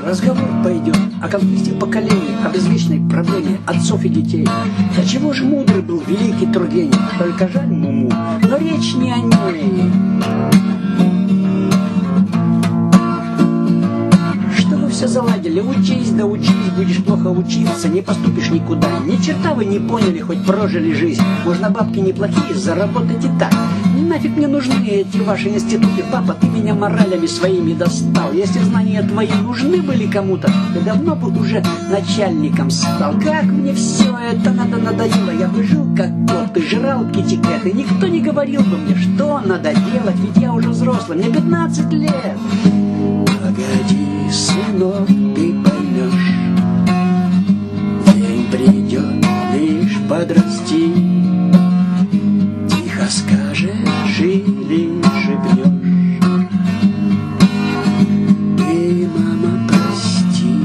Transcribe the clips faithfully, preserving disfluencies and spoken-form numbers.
разговор пойдет о конфликте поколений, об извечной проблеме отцов и детей. Да чего же мудрый был великий Тургенев, только жаль Муму, но речь не о ней. Все заладили, учись, да учись, будешь плохо учиться, не поступишь никуда. Ни черта вы не поняли, хоть прожили жизнь. Можно бабки неплохие, заработать и так. Нафиг мне нужны эти ваши институты, папа, ты меня моралями своими достал. Если знания твои нужны были кому-то, ты давно бы уже начальником стал. Как мне все это надо надоело, я бы жил как кот, ты жрал китикет, и никто не говорил бы мне, что надо делать, ведь я уже взрослый, мне пятнадцать лет. Погоди, сынок, ты поймешь, день придет, лишь подрасти, тихо скажешь или шепнешь, ты, мама, прости.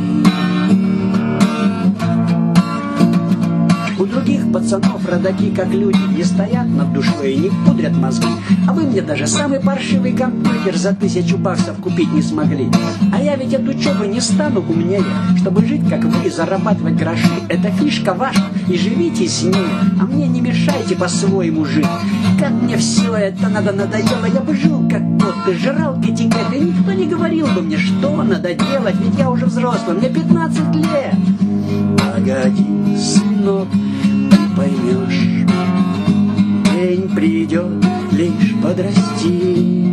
У других пацанов родаки, как люди, не стоят над душой и не пудрят мозги. А вы мне даже самый паршивый компьютер за тысячу баксов купить не смогли. А я ведь от учебы не стану умнее, чтобы жить, как вы, и зарабатывать гроши. Это фишка ваша, и живите с ней, а мне не мешайте по-своему жить. Как мне все это надо надоело, я бы жил, как кот, ты жрал китикет, и никто не говорил бы мне, что надо делать, ведь я уже взрослый, мне пятнадцать лет. Погоди, сынок, ты поймешь, день придет, лишь подрасти.